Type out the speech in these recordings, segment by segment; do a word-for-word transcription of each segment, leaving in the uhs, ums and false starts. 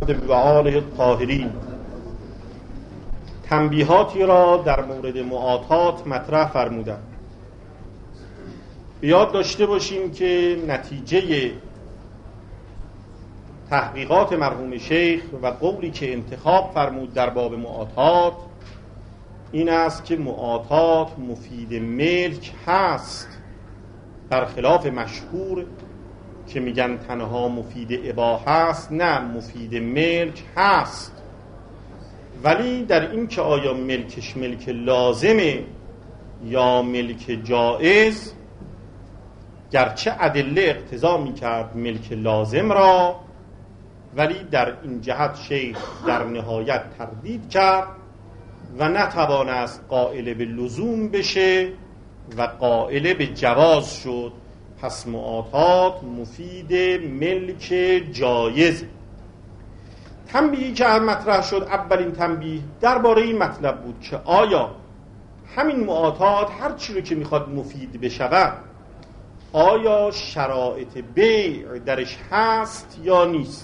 محمد و آله الطاهرین. تنبیهاتی را در مورد معاطات مطرح فرمودم. بیاد داشته باشیم که نتیجه تحقیقات مرحوم شیخ و قولی که انتخاب فرمود در باب معاطات این است که معاطات مفید ملک هست، برخلاف مشهور که میگن تنها مفید اباحه هست. نه، مفید ملک هست، ولی در این که آیا ملکش ملک لازمه یا ملک جائز، گرچه ادله اقتضا میکرد ملک لازم را، ولی در این جهت شیخ در نهایت تردید کرد و نتوانست قائل به لزوم بشه و قائل به جواز شد. پس معاطات مفید ملک جایز. تنبیهی که مطرح شد، اولین تنبیه درباره این مطلب بود که آیا همین معاطات هر چی رو که میخواد مفید بشود، آیا شرایط بیع درش هست یا نیست؟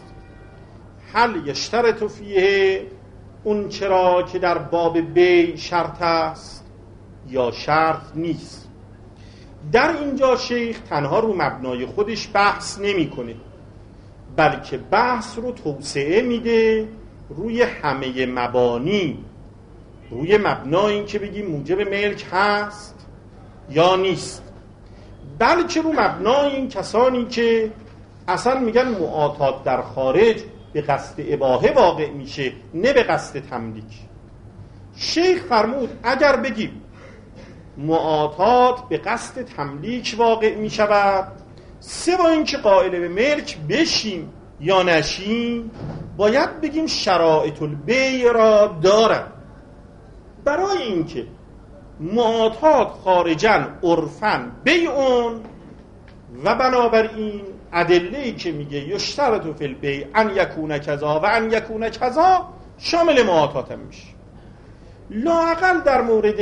هل یشترط فیه اون چرا که در باب بیع شرط است یا شرط نیست؟ در اینجا شیخ تنها رو مبنای خودش بحث نمی کنه، بلکه بحث رو توسعه میده روی همه مبانی، روی مبنای این که بگیم موجب ملک هست یا نیست، بلکه رو مبنای این کسانی که اصلا میگن معاطات در خارج به قصد اباحه واقع میشه، نه به قصد تملیک. شیخ فرمود اگر بگیم معاطات به قصد تملیک واقع می شود، سوا این که قائل به ملک بشیم یا نشیم، باید بگیم شرایط البیع را دارد. برای اینکه معاطات خارجاً عرفاً بیعون و بنابراین ادله‌ای که میگه یشترط فی البیع ان یکون کذا و ان یکون کذا شامل معاطات هم میشه. لااقل در مورد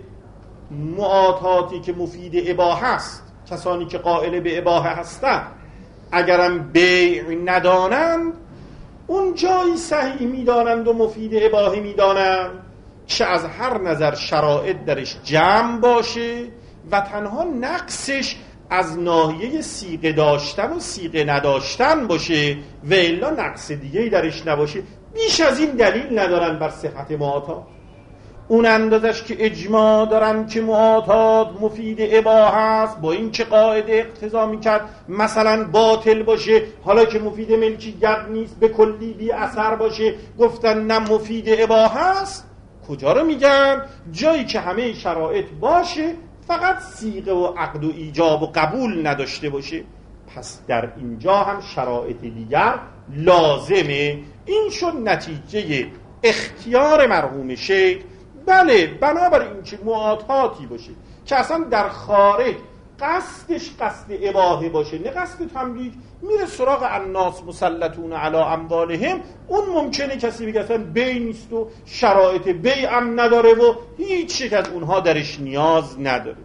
معاطاتی که مفید اباحه است، کسانی که قائل به اباحه هستند اگرم بیع ندانند، اون جایی صحیح میدانند و مفید اباحه میدانند که از هر نظر شرایط درش جمع باشه و تنها نقصش از ناحیه صیغه داشتن و صیغه نداشتن باشه و الا نقص دیگه درش نباشه. بیش از این دلیل ندارن بر صحت معاطات. اون اندازش که اجماع دارن که معاطات مفید اباحه است، با این که قاعده اقتضا میکرد مثلا باطل باشه، حالا که مفید ملکیت نیست به کلی بی اثر باشه، گفتن نه مفید اباحه است. کجا رو میگن؟ جایی که همه شرایط باشه، فقط صیغه و عقد و ایجاب و قبول نداشته باشه. پس در اینجا هم شرایط دیگر لازمه. این شد نتیجه اختیار مرحوم شیخ. بله، بنابراین این که معاطاتی باشه که اصلا در خارج قصدش قصد اباحه باشه نه قصد تملیک، میره سراغ الناس مسلطون علی اموالهم، اون ممکنه کسی بگه اصلا بیع نیست و شرایط بیع هم نداره و هیچ یک از اونها درش نیاز نداره.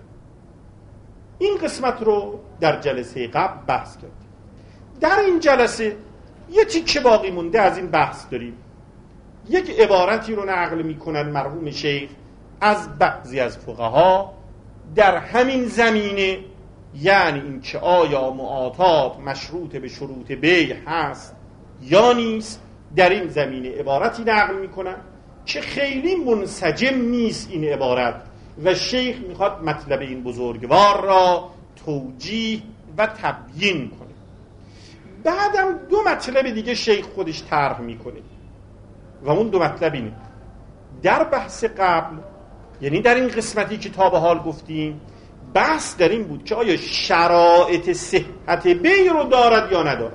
این قسمت رو در جلسه قبل بحث کردیم. در این جلسه یه تیکه باقی مونده از این بحث داریم. یک عبارتی رو نقل میکنن مرحوم شیخ از بعضی از فقها در همین زمینه، یعنی این که آیا معاطات مشروط به شروط بیع هست یا نیست. در این زمینه عبارتی نقل میکنن که خیلی منسجم نیست این عبارت و شیخ میخواد مطلب این بزرگوار را توجیه و تبیین کنه. بعدم دو مطلب دیگه شیخ خودش طرح میکنه و اون دو مطلب اینه. در بحث قبل، یعنی در این قسمتی که تا به حال گفتیم، بحث در این بود که آیا شرایط صحت بیع رو دارد یا ندارد.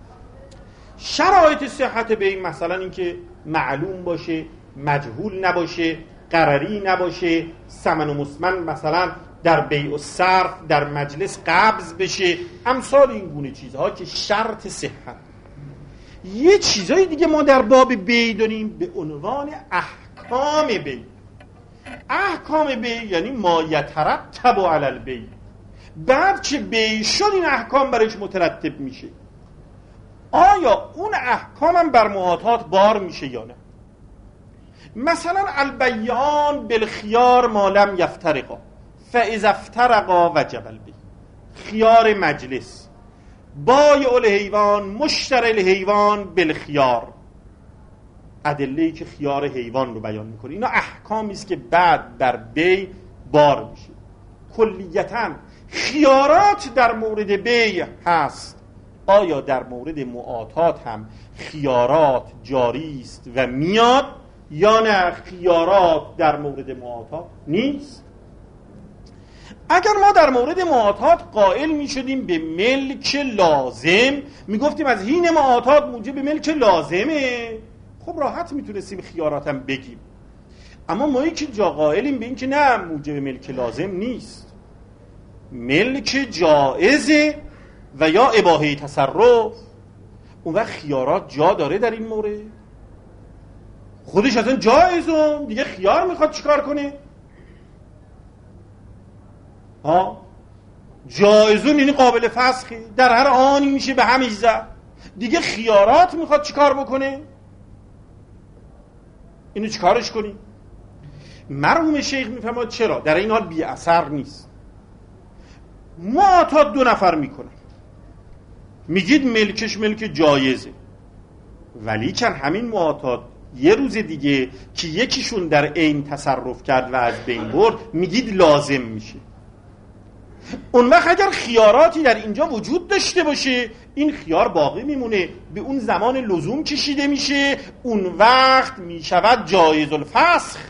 شرایط صحت بیع مثلا این که معلوم باشه، مجهول نباشه، قراری نباشه، ثمن و مسمن مثلا در بیع و صرف در مجلس قبض بشه، امثال این گونه چیزها که شرط صحت. یه چیزای دیگه ما در باب بیع داریم به عنوان احکام بیع. احکام بیع یعنی ما یترتب علی البیع، بعد که بیع شد این احکام برایش مترتب میشه. آیا اون احکامم بر معاطات بار میشه یا نه؟ مثلا البیعان بالخیار ما لم یفترقا فاذا افترقا وجب البیع. خیار مجلس، بایع الحیوان مشتری الحیوان بالخیار، ادله‌ای که خیار حیوان رو بیان میکنه. اینا احکامی است که بعد در بیع بار میشه. کلیتاً خیارات در مورد بیع هست، آیا در مورد معاطات هم خیارات جاری است و میاد یا نه خیارات در مورد معاطات نیست؟ اگر ما در مورد معاطات قائل می شدیم به ملک لازم، می گفتیم از حین معاطات موجب ملک لازمه، خب راحت می تونستیم خیارات هم بگیم. اما ما که جا قائلیم به این که نه موجب ملک لازم نیست، ملک جائزه و یا اباحه تصرف، اون وقت خیارات جا داره در این مورد؟ خودش اصلا جایزه دیگه، خیار میخواد چیکار کنه؟ ها جایزون یعنی قابل فسخی، در هر آنی میشه به همش زد، دیگه خیارات میخواد چیکار بکنه؟ اینو چیکارش کنی؟ مرحوم شیخ میفهمد چرا در این حال بی اثر نیست. معاطات دو نفر میکنن، میگید ملکش ملک جایزه، ولی چند همین معاطات یه روز دیگه که یکیشون در عین تصرف کرد و از بین برد میگید لازم میشه. اون وقت اگر خیاراتی در اینجا وجود داشته باشه این خیار باقی میمونه، به اون زمان لزوم کشیده میشه، اون وقت میشود جایز الفسخ.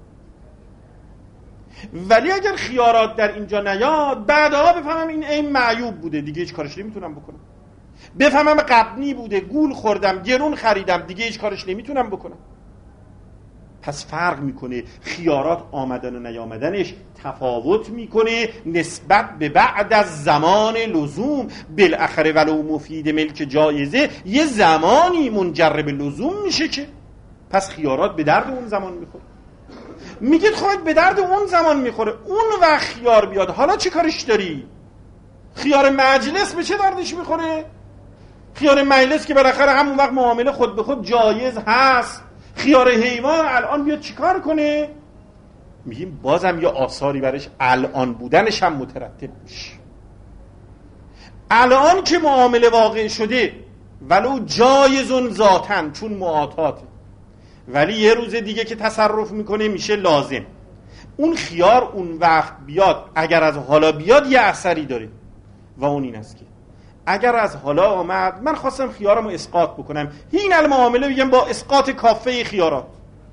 ولی اگر خیارات در اینجا نیاد بعدها بفهمم این عین معیوب بوده، دیگه هیچ کارش نمیتونم بکنم. بفهمم قبنی بوده، گول خوردم، گرون خریدم، دیگه هیچ کارش نمیتونم بکنم. پس فرق میکنه، خیارات آمدن و نیامدنش تفاوت میکنه نسبت به بعد از زمان لزوم. بالاخره ولو مفید ملک جایزه یه زمانی منجر به لزوم میشه که پس خیارات به درد اون زمان میخوره. میگید خواهد به درد اون زمان میخوره، اون وقت خیار بیاد حالا چه کارش داری؟ خیار مجلس به چه دردش میخوره؟ خیار مجلس که بالاخره همون وقت معامله خود به خود جایز هست، خیار حیوان الان بیاد چیکار کنه؟ میگیم بازم یا آثاری برش الان بودنش هم مترتب میشه. الان که معامله واقع شده ولو جایزون ذاتن چون معاطاته، ولی یه روز دیگه که تصرف میکنه میشه لازم. اون خیار اون وقت بیاد اگر از حالا بیاد یه اثری داره و اون این است که اگر از حالا آمد من خواستم خیارمو اسقاط بکنم، این المعامله بگم با اسقاط کافه خیارات،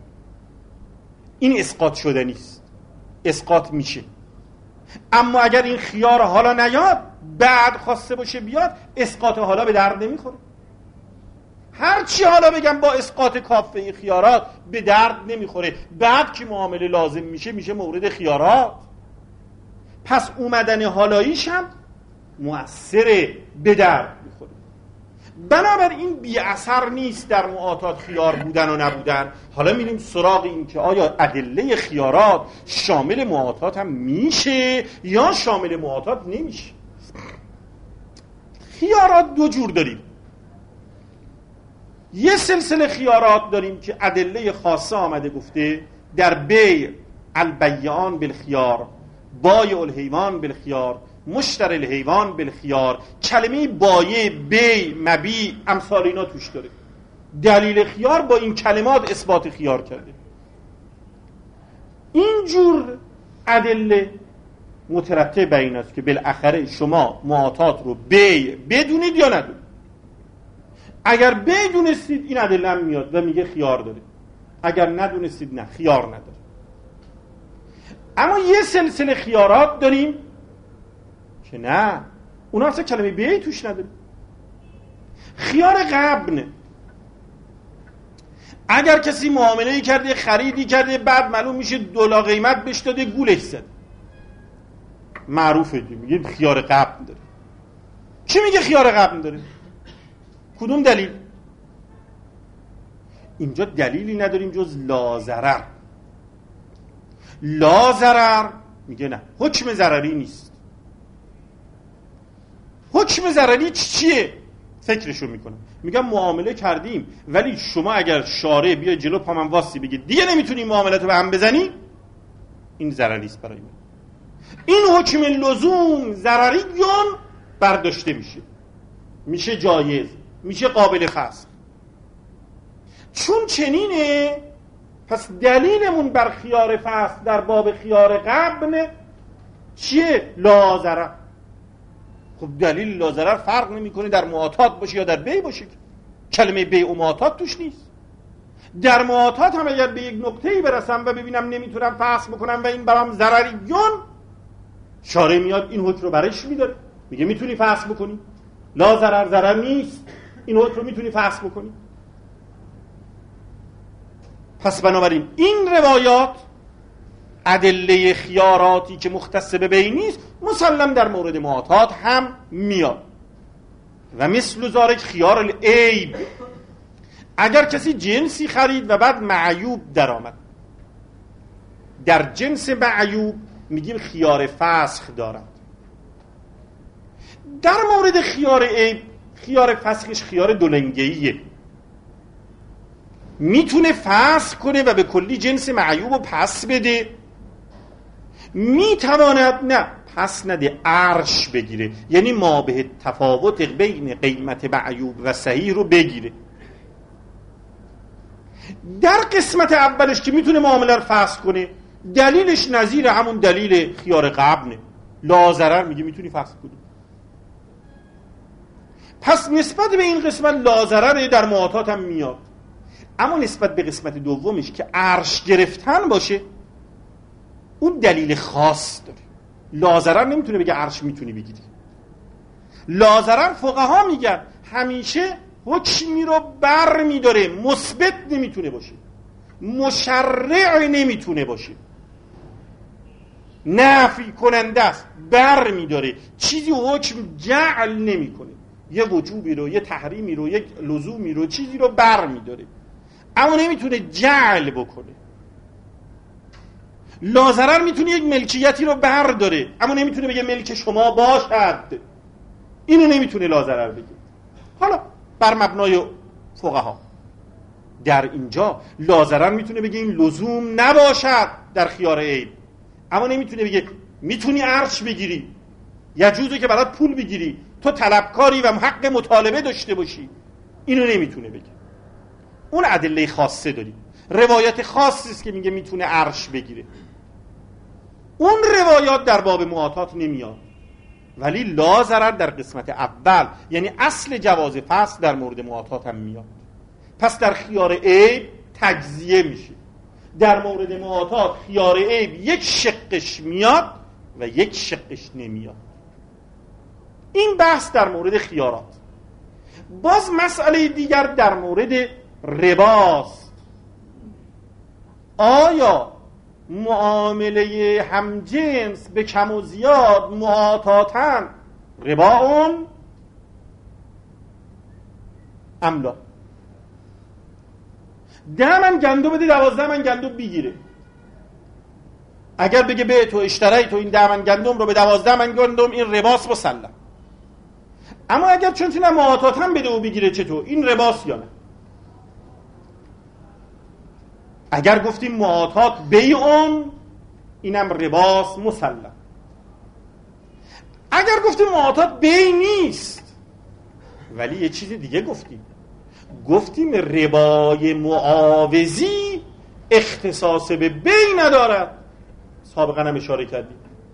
این اسقاط شده نیست، اسقاط میشه. اما اگر این خیار حالا نیاد بعد خواسته باشه بیاد، اسقاط حالا به درد نمیخوره. هر چی حالا بگم با اسقاط کافه خیارات به درد نمیخوره، بعد که معامله لازم میشه میشه مورد خیارات. پس اومدن حالاییش هم مؤثر به درد میخوره. بنابراین بی اثر نیست در معاطات خیار بودن و نبودن. حالا میریم سراغ این که آیا ادله خیارات شامل معاطات هم میشه یا شامل معاطات نمیشه. خیارات دو جور داریم، یه سلسله خیارات داریم که ادله خاصه آمده گفته در بیع البیعان بالخیار، بایع الحیوان بالخیار، مشتری الحیوان بالخیار. کلمه بایع، بیع، مبیع امثال اینا توش داره. دلیل خیار با این کلمات اثبات خیار کرده. این جور ادله مترتب بر این است که بالاخره شما معاطات رو بیع بدونید یا ندونید. اگر بدونستید این ادله هم میاد و میگه خیار داره، اگر ندونستید نه خیار نداره. اما یه سلسله خیارات داریم که نه، اونا اصلا کلمه بیع توش نداره. خیار غبن، اگر کسی معامله کرده، خریدی کرده، بعد معلوم میشه دلار قیمت بهش داده، گولش زد، معروفه میگه خیار غبن داره. کی میگه خیار غبن داره؟ کدوم دلیل؟ اینجا دلیلی نداریم جز لا ضرر. لا ضرر میگه نه، حکم ضرری نیست. حکم ضرری چیه؟ فکرشو میکنم، میگم معامله کردیم ولی شما اگر شارع بیا جلو پا من واسی بگید دیگه نمیتونی معاملاتو به هم بزنی، این ضرری است برای من. این حکم لزوم ضرریون برداشته میشه، میشه جایز، میشه قابل فسخ. چون چنینه پس دلیلمون بر خیار فسخ در باب خیار قبل چیه؟ لا ضرر. خب دلیل لا ضرر فرق نمیکنه در معاطات باشه یا در بیع باشه، کلمه بیع و معاطات توش نیست. در معاطات هم اگر به یک نقطه‌ای برسم و ببینم نمیتونم فسخ بکنم و این برام ضرریون، شارع میاد این حکم رو برش میداره، میگه میتونی فسخ بکنی، لا ضرر ضرر نیست، این حکم رو میتونی فسخ بکنی. پس بنابراین این روایات ادله خیاراتی که مختص به بیع نیست مسلم در مورد معاطات هم میاد. و مثل ذالک خیار العیب، اگر کسی جنسی خرید و بعد معیوب در آمد، در جنس معیوب میگیم خیار فسخ دارد. در مورد خیار عیب خیار فسخش خیار دولنگه‌ایه، میتونه فسخ کنه و به کلی جنس معیوب رو پس بده، میتواند نه پس نده عرش بگیره، یعنی ما به تفاوت بین قیمت معیوب و صحیح رو بگیره. در قسمت اولش که میتونه معامله رو فسخ کنه دلیلش نظیر همون دلیل خیار قبله، لا ضرر، میگه میتونی فسخ کنی. پس نسبت به این قسمت لا ضرر در معاطات هم میاد، اما نسبت به قسمت دومش که عرش گرفتن باشه اون دلیل خاص داره. لا ضرر نمیتونه بگه عرش میتونی بگیری. لا ضرر فقها میگن همیشه حکمی رو بر میداره، مثبت نمیتونه باشه، مشرع نمیتونه باشه، نفی کننده است، بر میداره، چیزی حکم جعل نمیکنه، یه وجوبی رو، یه تحریمی رو، یک لزومی رو، چیزی رو بر میداره اما نمیتونه جعل بکنه. لا ضرر میتونه یک ملکیتی رو برداره اما نمیتونه بگه ملک شما باشد، اینو نمیتونه لا ضرر بگه. حالا بر مبنای فقها در اینجا لا ضرر میتونه بگه این لزوم نباشد در خیار عیب، اما نمیتونه بگه میتونی عرش بگیری، یجوزه که برات پول بگیری، تو طلبکاری و حق مطالبه داشته باشی، اینو نمیتونه بگه. اون ادله خاصه داریم، روایت خاصی است که میگه میتونه عرش بگیره. اون روایات در باب معاطات نمیاد، ولی لا ضرر در قسمت اول یعنی اصل جواز فسخ در مورد معاطات هم میاد. پس در خیار عیب تجزیه میشه، در مورد معاطات خیار عیب یک شقش میاد و یک شقش نمیاد. این بحث در مورد خیارات. باز مسئله دیگر در مورد رباست. آیا معامله همجنس به کم و زیاد معاطاتاً ربا اون املا؟ ده من گندم بده دوازده من گندم بگیره، اگر بگه به تو اشتری تو این ده من گندم رو به دوازده من گندم، این رباست مسلم. اما اگر چون چون معاطاتاً بده و بگیره چطور؟ این رباست یا نه؟ اگر گفتیم معاطات بیعون اینم رباست مسلم. اگر گفتیم معاطات بیع نیست ولی یه چیز دیگه گفتیم، گفتیم ربای معاوضی اختصاص به بیع ندارد، سابقا هم اشاره کردیم.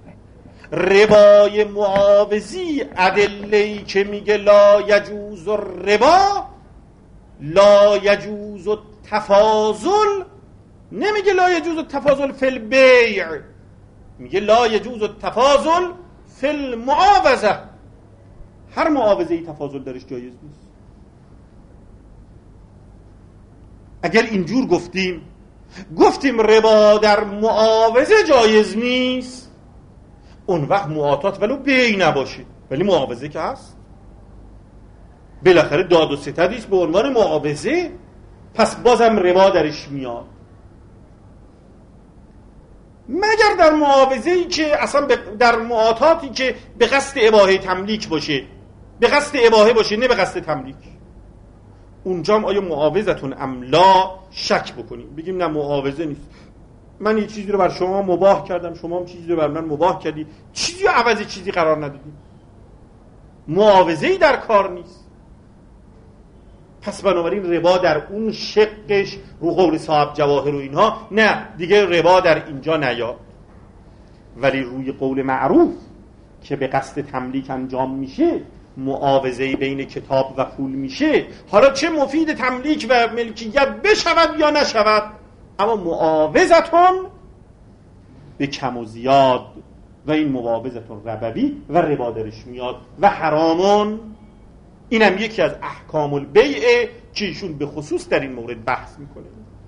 ربای معاوضی ادله‌ای که میگه لا یجوز الربا لا یجوز التفاضل، نمیگه لا یجوز التفاضل فی البیع، میگه لا یجوز التفاضل فی المعاوضه. هر معاوضه‌ای تفاضل درش جایز نیست. اگر اینجور گفتیم گفتیم ربا در معاوضه جایز نیست، اون وقت معاطات ولو بیع نباشه ولی معاوضه که هست، بالاخره داد و ستدیست به عنوان معاوضه، پس بازم ربا درش میاد. مگر در معاوضه‌ای که اصلا در معاطاتی که به قصد اباحه تملیک باشه، به قصد اباحه باشه نه به قصد تملیک، اونجا هم آیا معاوضتون املا شک بکنیم، بگیم نه معاوضه نیست، من یه چیزی رو بر شما مباح کردم، شما هم چیزی رو بر من مباح کردی، چیزی رو عوض چیزی قرار ندادیم، معاوضه‌ای در کار نیست. پس بنابراین ربا در اون شقش رو قول صاحب جواهر و اینها نه دیگه ربا در اینجا نیاد. ولی روی قول معروف که به قصد تملیک انجام میشه، معاوضه‌ای بین کتاب و پول میشه، حالا چه مفید تملیک و ملکیت بشود یا نشود، اما معاوضتون به کم و زیاد و این معاوضتون ربوی و ربا درش میاد و حرامون. اینم یکی از احکام البیع که ایشون به خصوص در این مورد بحث میکنه.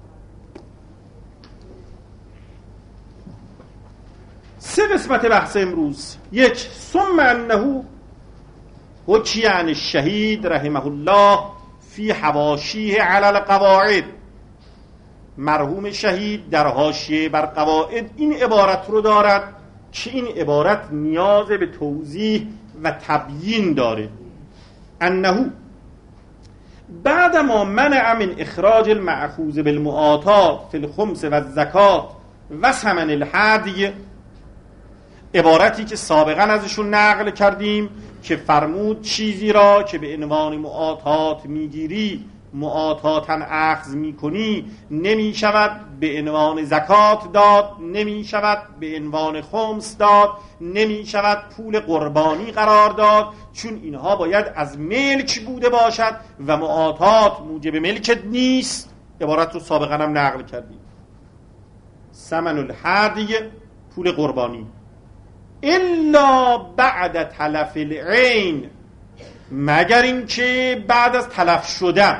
سه قسمت بحث امروز. یک، ثم انه حکی عن الشهید رحمه الله فی حواشیه علی القواعد، مرحوم شهید در حاشیه بر قواعد این عبارت رو دارد که این عبارت نیاز به توضیح و تبیین داره. انه بعد ما منع من اخراج المأخوذ بالمعاطات فی الخمس و الزکات و ثمن الهدی، عبارتی که سابقا ازشون نقل کردیم که فرمود چیزی را که به عنوان معاطات میگیری، معاطاتا اخذ میکنی، نمی شود به عنوان زکات داد، نمی شود به عنوان خمس داد، نمی شود پول قربانی قرار داد، چون اینها باید از ملک بوده باشد و معاطات موجب ملکت نیست. عبارت رو سابقا هم نقل کردیم. ثمن الهدی، پول قربانی، الا بعد تلف العین، مگر این که بعد از تلف شدن.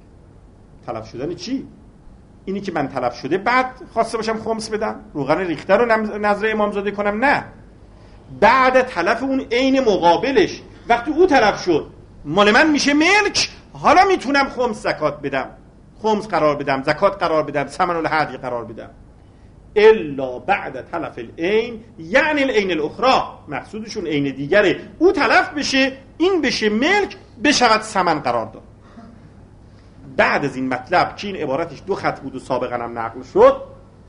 تلف شدن چی؟ اینی که من تلف شده بعد خواسته باشم خمس بدم، روغن ریخته رو نظر امامزاده کنم، نه، بعد تلف اون عین مقابلش، وقتی او تلف شد مال من میشه ملک، حالا میتونم خمس زکات بدم، خمس قرار بدم، زکات قرار بدم، ثمن الهدی قرار بدم. الا بعد تلف العین، یعنی العین الاخرى، مقصودشون عین دیگره، او تلف بشه، این بشه ملک، بشود ثمن قرار داد. بعد از این مطلب که این عبارتش دو خط بود و سابقا هم نقل شد،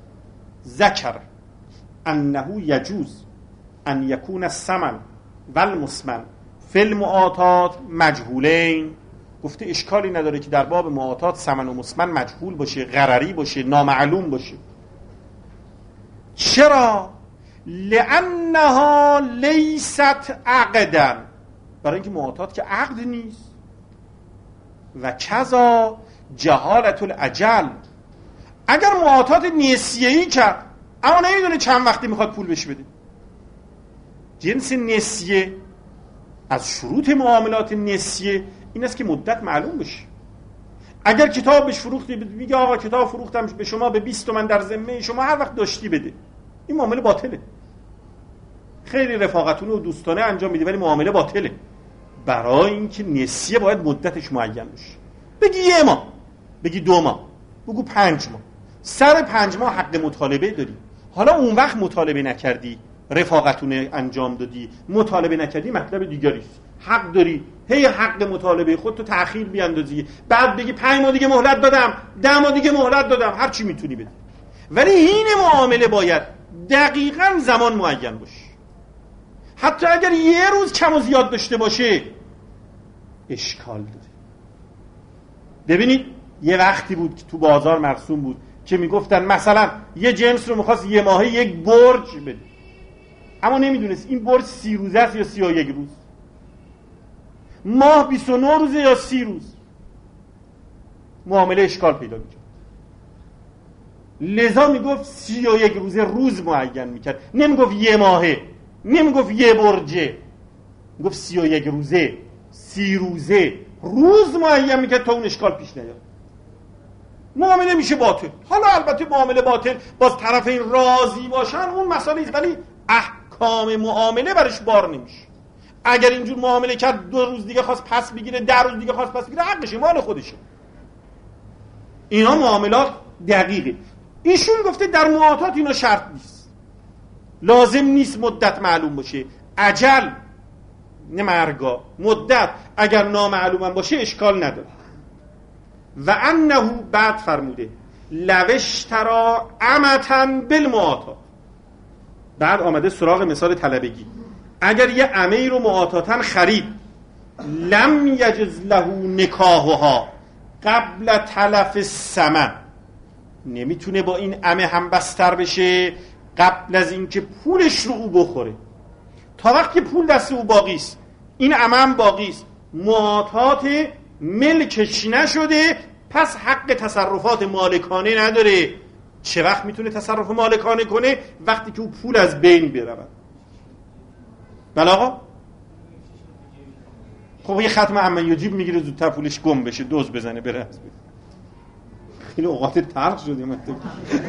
ذکر انه یجوز ان یکون الثمن و المثمن فی المعاطات مجهولین، گفته اشکالی نداره که در باب معاطات ثمن و مثمن مجهول باشه، غرری باشه، نامعلوم باشه. چرا؟ لانها لیست عقدا، برای اینکه معاطات که عقد نیست. و کذا جهالت الاجل، اگر معاطات نسیه‌ای کرد اما نمیدونه چند وقتی میخواد پول بهش بده، جنس نسیه از شروط معاملات نسیه این است که مدت معلوم بشه. اگر کتاب بهش فروختی، میگه آقا کتاب فروختم به شما به بیست تومن، در ذمه شما هر وقت داشتی بده، این معامله باطله. خیلی رفاقتونه و دوستانه انجام میده ولی معامله باطله. برای اینکه نسیه باید مدتش معین بشه. بگی یه ماه، بگی دو ماه، بگو پنج ماه، سر پنج ماه حق مطالبه داری. حالا اون وقت مطالبه نکردی، رفاقتونه انجام دادی، مطالبه نکردی، مطلب دیگریست. حق داری هی حق مطالبه خودتو تأخیر بیاندازی، بعد بگی پنج ماه دیگه مهلت دادم، ده ماه دیگه مهلت دادم، هر چی میتونی بده. ولی این معامله باید دقیقاً زمان معین باشه. حتی اگر یه روز کم و زیاد داشته باشه اشکال داره. ببینید یه وقتی بود که تو بازار مرسوم بود که میگفتن مثلا یه جنس رو میخواست یه ماهه یک برج بده، اما نمیدونست این برج سی روزه است یا سی و یک روز، ماه بیست و نه روزه یا سی روز، معامله اشکال پیدا میکرد. لذا میگفت سی و یک روزه روز معین میکرد، نمیگفت یه ماهه، نمیگفت یه برجه، میگفت سی و یک روزه، سی روزه، روز معین میکرد تا اون اشکال پیش نیاد. معامله میشه باطل. حالا البته معامله باطل باز طرفین راضی باشن اون مسئله است، ولی احکام معامله برش بار نمیشه. اگر اینجور معامله کرد دو روز دیگه خواست پس بگیره، ده روز دیگه خواست پس بگیره، حقشه، مال خودشه. اینا معاملات دقیقه. ایشون گفته در معاطات اینا شرط نیست، لازم نیست مدت معلوم باشه، اجل نه مرگا، مدت اگر نامعلوم باشه اشکال نداره. و انه بعد فرموده لوشترا امتن بالمعاطا، بعد آمده سراغ مثال طلبگی. اگر یه عمه رو معاطاتن خرید، لم یجز له نکاحها قبل تلف الثمن، نمیتونه با این عمه هم بستر بشه قبل از اینکه پولش رو او بخوره. تا وقتی پول دست او باقی است، این عمه هم باقی است، معاطات ملکش نشده، پس حق تصرفات مالکانه نداره. چه وقت میتونه تصرف مالکانه کنه؟ وقتی که او پول از بین برود. بله آقا؟ خب یه ختم عمه یجیب میگیره زودتر پولش گم بشه، دوز بزنه بره از بین. خیلی اوقات تلخ شده من تو.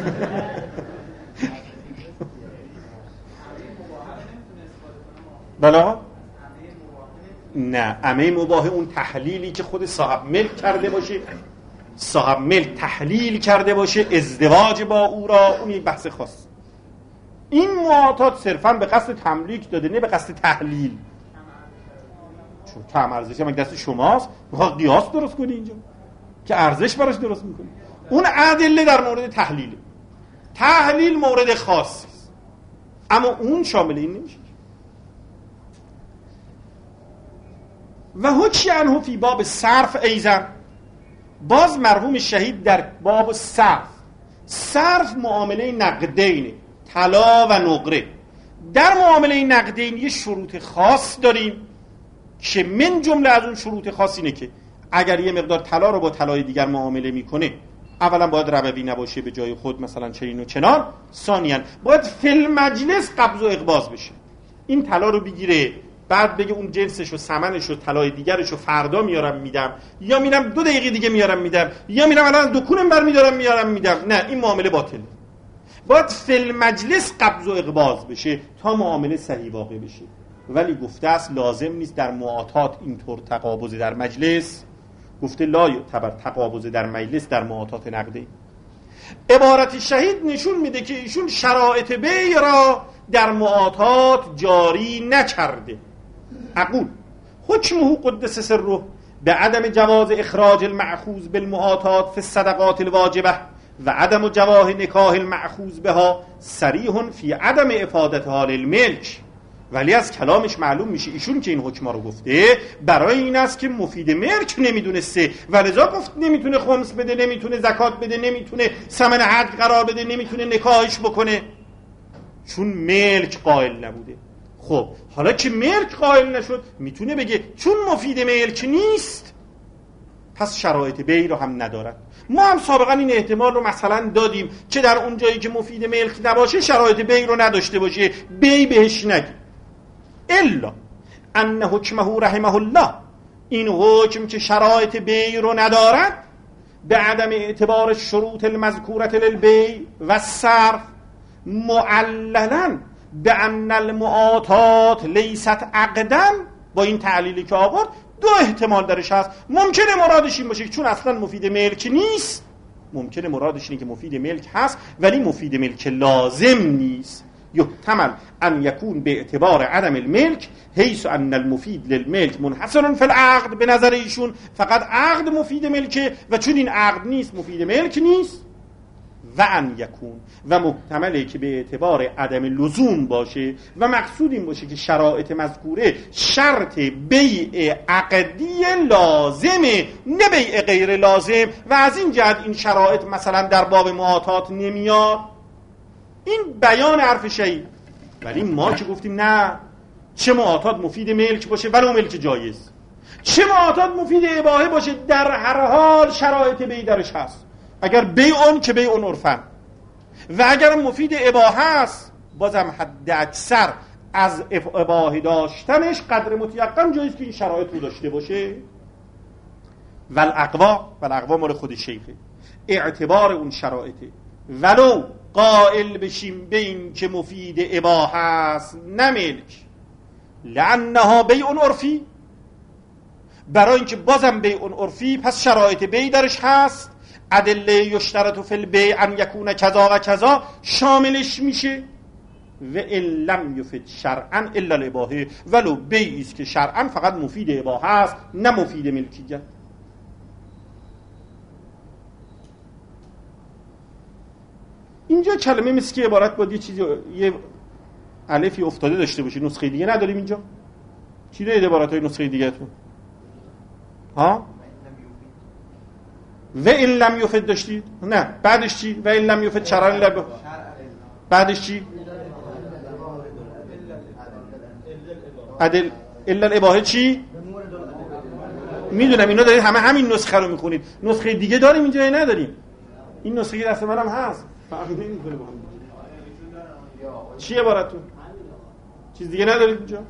بله آقا؟ نه، عمه مباح اون تحلیلی که خود صاحب ملک کرده باشه، صاحب ملک تحلیل کرده باشه ازدواج با او را، اون یک بحث خاص. این معاطات صرفا به قصد تملیک داده، نه به قصد تحلیل. چون کم ارزش هم دست شماست، میخواد قیاس درست کنی اینجا که ارزش براش درست میکنی. اون ادله در مورد تحلیل، تحلیل مورد خاصی است، اما اون شامل این نمیشه. و حکی عنه فی باب صرف ایزن، باز مرحوم شهید در باب صرف، صرف معامله نقدینه، طلا و نقره. در معامله نقدین یه شروط خاص داریم که من جمله از اون شروط خاص اینه که اگر یه مقدار طلا رو با طلای دیگر معامله میکنه، اولا باید ربوی نباشه به جای خود، مثلا چنین و چنان. ثانیاً باید فی المجلس قبض و اقباض بشه، این طلا رو بگیره، بعد بگه اون جنسش و ثمنش و طلای دیگرش رو فردا میارم میدم، یا میرم دو دقیقه دیگه میارم میدم، یا میرم الان دکونم برمیدارم میارم میدم. نه، این معامله باطله. باید فی المجلس قبض و اقباض بشه تا معامله صحیح واقع بشه. ولی گفته است لازم نیست در معاطات اینطور تقابض در مجلس، گفته لا یعتبر تقابض در مجلس در معاطات نقدی. عبارت شهید نشون میده که ایشون شرایط بیع را در معاطات جاری نکرده. اقول حکمه قدس سره به عدم جواز اخراج المأخوذ بالمعاطات فی الصدقات الواجبه و عدم جواز نکاح المأخوذ بها صریح فی عدم افادتها للملک. ولی از کلامش معلوم میشه ایشون که این حکما رو گفته برای این است که مفید ملک نمیدونسته و لذا گفت نمیتونه خمس بده، نمیتونه زکات بده، نمیتونه ثمن حج قرار بده، نمیتونه نکاحش بکنه، چون ملک قائل نبوده. خب حالا که ملک قائل نشد، میتونه بگه چون مفید ملک نیست پس شرایط بیع رو هم ندارد. ما هم سابقا این احتمال رو مثلا دادیم که در اون جایی که مفید ملک نباشه شرایط بیع رو نداشته باشه، بیع بهش نگی. الا ان حکمه رحمه الله، این حکم که شرایط بیع رو ندارد به عدم اعتبار شروط المذکورة للبیع و صرف معللا به ان المعاطات لیست عقدن. با این تعلیلی که آورد دو احتمال درش هست. ممکنه مرادش این باشه چون اصلا مفید ملک نیست، ممکنه مرادش اینه که مفید ملک هست ولی مفید ملک لازم نیست. یحتمل ان یکون به اعتبار عدم الملک حیث ان المفید للملک منحصر فی العقد. به نظر ایشون فقط عقد مفید ملکه و چون این عقد نیست مفید ملک نیست. و ان یکون، و محتمله که به اعتبار عدم لزوم باشه و مقصود این باشه که شرایط مذکوره شرط بیع عقدی لازمه نه بیع غیر لازم، و از این جهت این شرایط مثلا در باب معاطات نمیاد. این بیان حرف شهید. ولی ما که گفتیم نه، چه معاطات مفید ملک باشه ولو ملک جایز، چه معاطات مفید اباحه باشه، در هر حال شرایط بیع درش هست. اگر بیعون که بیعون عرفن، و اگر مفید اباحه است بازم حد اکثر از اباحه داشتنش قدر متیقن جایز که این شرایط رو داشته باشه. والاقوا، والاقوا مال خود شیخه، اعتبار اون شرایطه ولو قائل بشیم به این که مفید اباحه است نه ملک، لانها بیع عرفی، برای اینکه بازم بیع عرفی پس شرایط بیع درش هست. ادله یشترط فی البیع ان یکون کذا و کذا شاملش میشه. و ان لم یفد شرعا الا الاباحه، ولو بیعی است که شرعا فقط مفید اباحه است نه مفید ملکیت. اینجا کلمه مثل که عبارت بود یه چیزی یه الفی افتاده داشته باشه، نسخه دیگه نداریم اینجا. چی دارید عبارت‌های نسخه دیگه تو؟ ها؟ و این لم یفد داشتید؟ نه، بعدش چی؟ و این لم یفد شرعا لب. بعدش چی؟ عدل الا الاباحه. چی؟ میدونم اینا دارید همه همین نسخه رو میخونید. نسخه دیگه داریم اینجا یا نداریم؟ این نسخه دست منم هست. فرقی نمیکنه با هم. چی عبارتون؟ چیز دیگه ندارید اینجا؟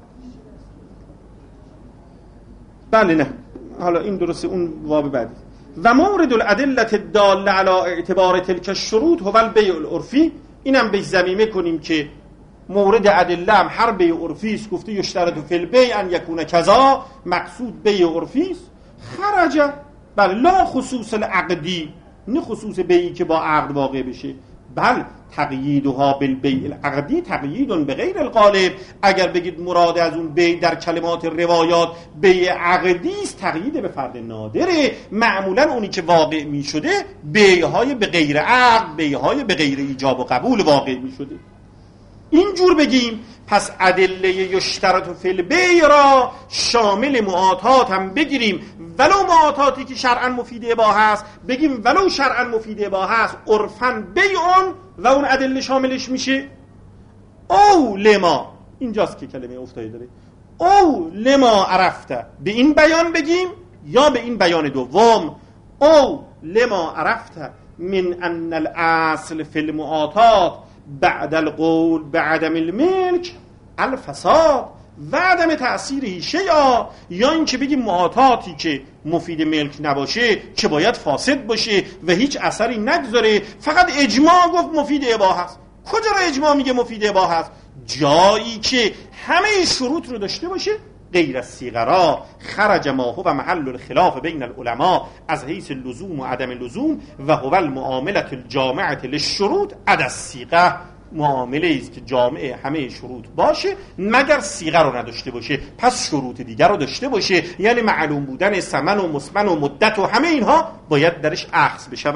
بله نه. حالا این درسته، اون باب بعدی. و مورد الادله الداله علی اعتبار تلک الشروط هو البیع العرفی. اینم به ضمیمه کنیم که مورد ادله هم هر بیع عرفی است. گفته یشترط فی البیع ان یکون کذا، مقصود بیع عرفی است. خرج بله لا خصوص العقدی، نه خصوص بیعی که با عقد واقع بشه، بل تقییدها بالبیع العقدی تقیید بغیر الغالب. اگر بگید مراد از اون بیع در کلمات روایات بیع عقدی است، تقیید به فرد نادره. معمولا اونی که واقع می شده بیعهای به غیر عقد، بیعهای به غیر ایجاب و قبول واقع می شده. اینجور بگیم پس ادله یشترط فی البیع را شامل معاطات هم بگیریم، ولو معاطاتی که شرعا مفید اباحه است، بگیم ولو شرعا مفید اباحه است عرفاً بیعون و اون ادله شاملش میشه. او لما، اینجاست که کلمه افتاده داره، او لما عرفته، به این بیان بگیم یا به این بیان دوم. او لما عرفته من ان الاصل فی المعاطات بعد القول بعدم الملک الفساد و عدم تأثیره شیئا، یا این که بگیم معاطاتی که مفید ملک نباشه که باید فاسد باشه و هیچ اثری نگذاره، فقط اجماع گفت مفید اباحه است. کجا را اجماع میگه مفید اباحه است؟ جایی که همه شروط رو داشته باشه غیر از صیغه. خرج ما هو محل الخلاف بین العلماء از حیث اللزوم و عدم اللزوم و هو المعامله الجامعه للشروط عدا الصیغه. معامله است که جامعه همه شروط باشه مگر صیغه رو نداشته باشه، پس شروط دیگر رو داشته باشه، یعنی معلوم بودن ثمن و مسمن و مدت و همه اینها باید درش اخذ بشه.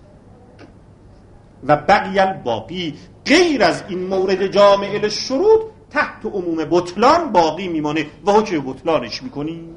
و بقی الباقی، غیر از این مورد جامع للشروط تحت عموم بطلان باقی میمانه. و حکم بطلانش میکنی.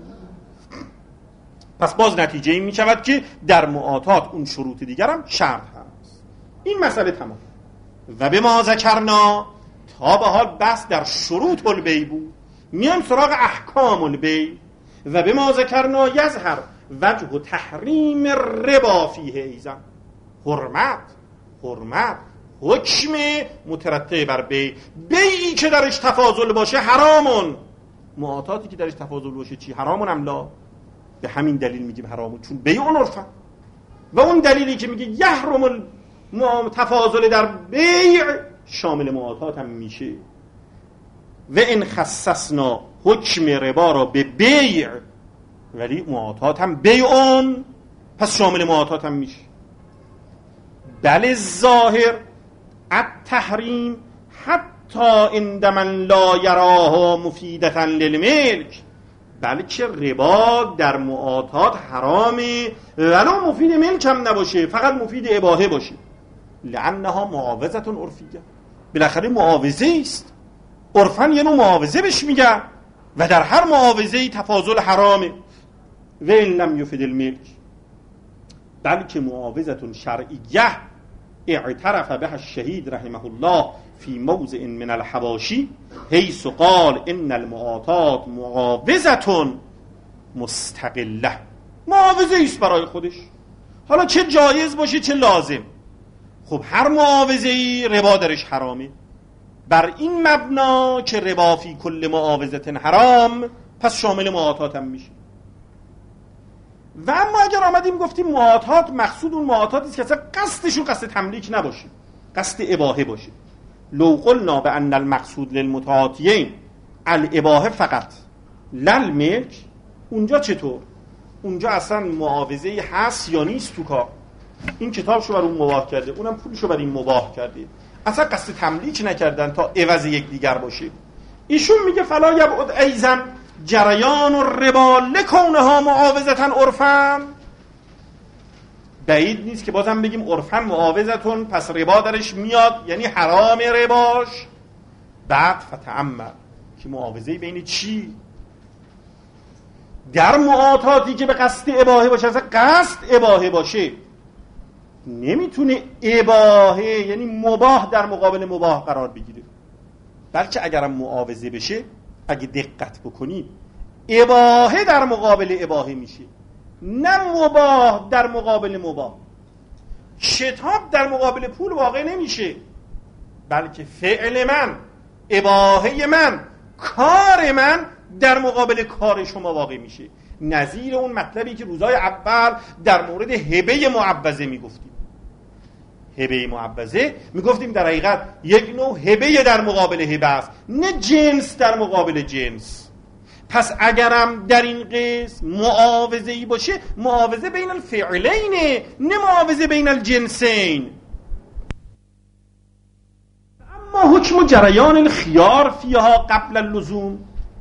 پس باز نتیجه این میشود که در معاطات اون شروط دیگر هم شرط هست. این مسئله تمام. و به ما ذکرنا، تا به حال بس در شروط البیع بود، میان سراغ احکام البیع. و به ما ذکرنا یظهر وجه تحریم ربا فیه ایضا. حرمت حرمت حکم مترتب بر بیع، بیعی که درش تفاضل باشه حرامون، معاطاتی که درش تفاضل باشه چی؟ حرامون املا. به همین دلیل میگیم حرامون، چون بیع اون عرفا. و اون دلیلی که میگه یحرم تفاضل در بیع شامل معاطات هم میشه. و ان خصصنا حکم ربا را به بیع، ولی معاطات هم بیعون، پس شامل معاطات هم میشه. بل ظاهر التحریم حتی عند من لا یراه مفیدة للملک، بلکه ربا در معاطات حرامه ولو مفید ملک هم نباشه، فقط مفید اباحه باشه. لانها معاوضه عرفیه، بالاخره معاوضه است. عرفاً یه نوع معاوضه بهش میگن و در هر معاوضه‌ای تفاضل حرامه. و ان لم یفد الملک، بلکه معاوضه شرعیه اعترف بها الشهید رحمه الله فی موضع من الحواشی حیث قال ان المعاطات معاوضه مستقله. معاوضه است برای خودش، حالا چه جایز باشه چه لازم. خب هر معاوضه‌ای ربا درش حرامه، بر این مبنا که ربا فی کل معاوضه حرام، پس شامل معاطات هم میشه. و اما اگر آمدیم گفتیم معاطات، مقصود اون معاطاتی است که اصلا قصدشون قصد تملیک نباشه، قصد اباحه باشه. لو قلنا بان المقصود للمتعاطیین الاباحه فقط لل ملک، اونجا چطور؟ اونجا اصلا معاوضه‌ای هست یا نیست تو کار؟ این کتابشو بر اون مباح کرده، اونم پولشو بر این مباح کرده. اصلا قصد تملیک نکردن تا عوض یکدیگر باشه. ایشون میگه فلا یبعد ایزن جریان و ربا لکونها معاوضتن عرفن، بعید نیست که بازم بگیم عرفن معاوضتون، پس ربا درش میاد یعنی حرام رباش. بعد فتعمل که معاوضه بین چی؟ در معاطاتی که به قصد اباحه باشه. اصلا قصد اباحه باشه نمیتونه اباحه یعنی مباح در مقابل مباح قرار بگیره، بلکه اگرم معاوضه بشه اگه دقت بکنید اباحه در مقابل اباحه میشه، نه مباح در مقابل مباح. شتاب در مقابل پول واقع نمیشه، بلکه فعل من، اباحه من، کار من در مقابل کار شما واقع میشه. نظیر اون مطلبی که روزای اول در مورد هبه معوضه میگفتیم. هبه معوضه میگفتیم در حقیقت یک نوع هبه در مقابل هبه است، نه جنس در مقابل جنس. پس اگرم در این قسم معاوضه ای باشه، معاوضه بین الفعلین نه معاوضه بین الجنسین. اما حکم جریان الخيار فیها قبل اللزوم،